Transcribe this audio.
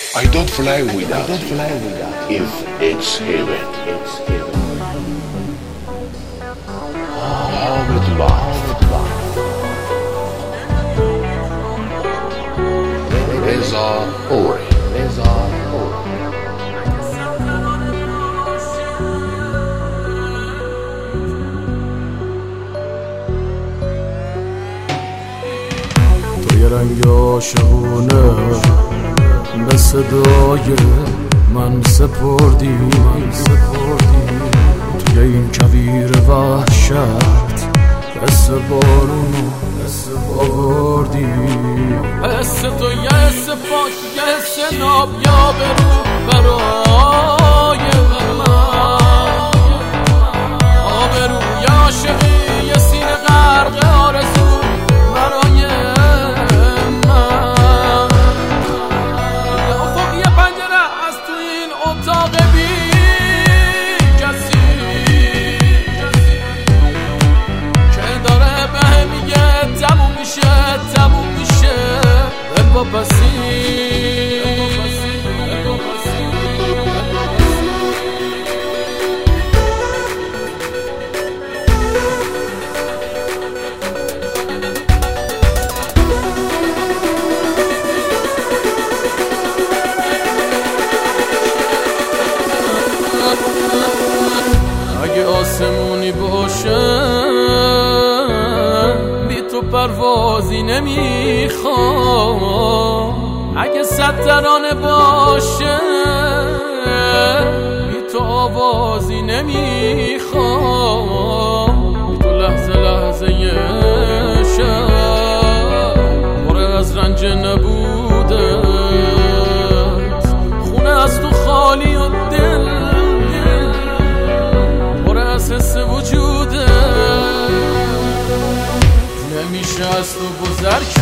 I don't fly without if it's heaven. Hamid Love Reza Ori. توی رنگ عاشقونه به صدای من سپردی توی این کویر وحشت حس بارونو آوردی. حس تو یه حس پاک یه حس ناب یا برو برای من آبرو یه عاشقی یه سینه غرق آرزو برای من. یه افق یه پنجره از تو این اتاق بی کسی که داره به میگه تموم میشه به پاپسی. اگه آسمونی باشه بی تو پروازی نمیخوام. اگه صد ترانه باشه بی تو آوازی نمیخوام. بی تو لحظه لحظه یه شب پره از رنج نبوده خونه از تو خالی و دل حس وجوده نمیشه از تو گذر